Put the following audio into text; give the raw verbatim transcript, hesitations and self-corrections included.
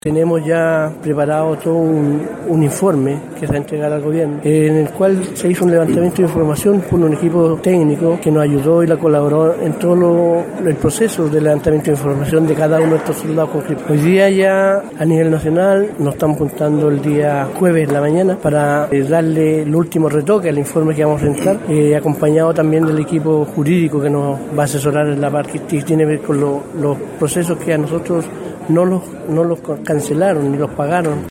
Tenemos ya preparado todo un, un informe que se va a entregar al gobierno, en el cual se hizo un levantamiento de información por un equipo técnico que nos ayudó y la colaboró en todo lo, el proceso de levantamiento de información de cada uno de estos soldados conscriptos. Hoy día ya a nivel nacional nos estamos juntando el día jueves en la mañana para eh, darle el último retoque al informe que vamos a presentar, eh, acompañado también del equipo jurídico que nos va a asesorar en la parte que tiene que ver con lo, los procesos que a nosotros no los, no los cancelaron ni los pagaron.